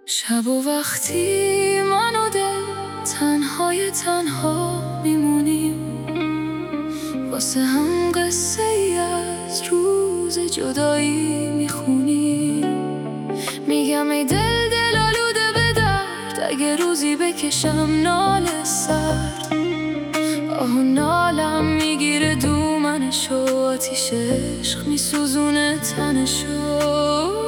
شب و وقتی من و دل تنها میمونیم، واسه هم قصه ای از روز جدایی میخونیم. میگم ای دل آلوده به درد، اگه روزی بکشم ناله سر. آه نالم میگیره دومنشو، آتیش عشق میسوزونه تنشو.